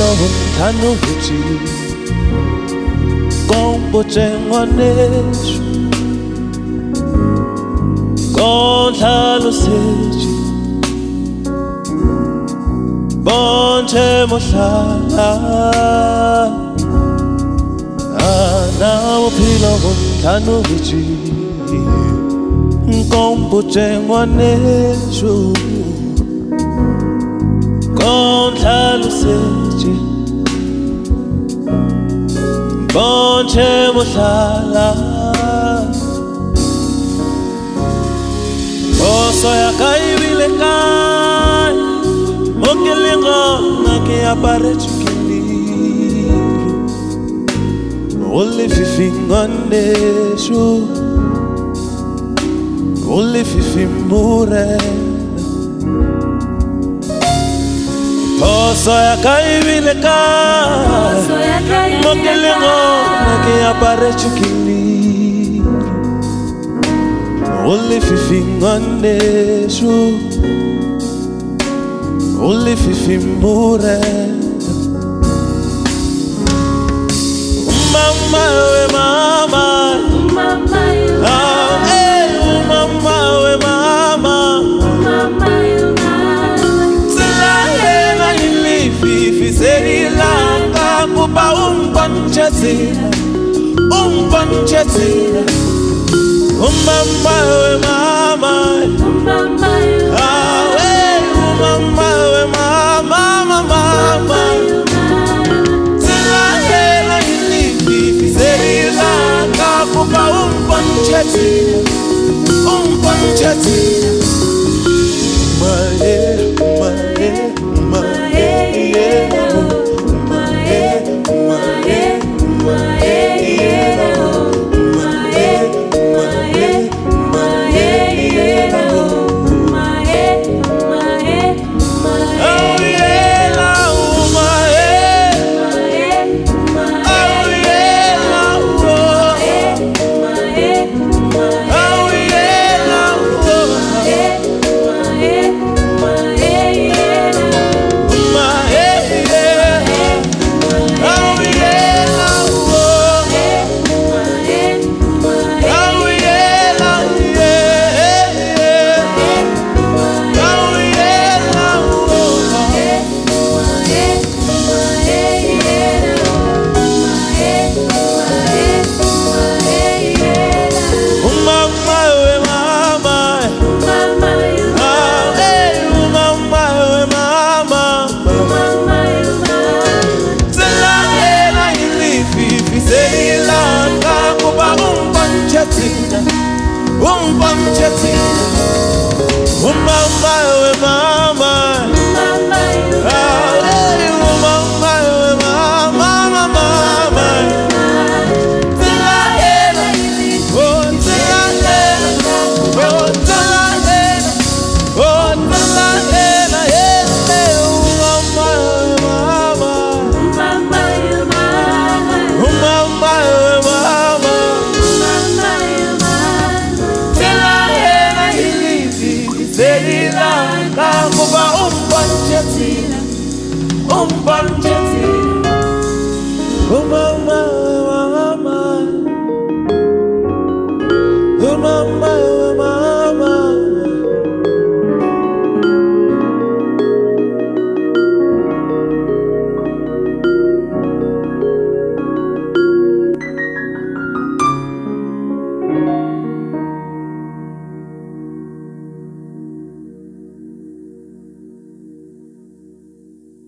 Tano Hichi Combo Chengonesh Contalo Sechi Bonche Mosala Now Pilo Tano Hichi Combo Chengonesh Contalo Sechi Bonche Mosala Oso ya kaibile kai Mokelingo nake apare chukiliru Ole fifingoneshu Ole fifimure Oso ya kaibile kai Mokelingo nake apare chukiliru Ole fifingoneshu Ole fifimure Mama we mama Mama we mama Selanga ilifi Fiserilanga Kupa umpanchazira Mama we mama Mama we mama Selanga ilifi Fiserilanga Kupa umpanchazira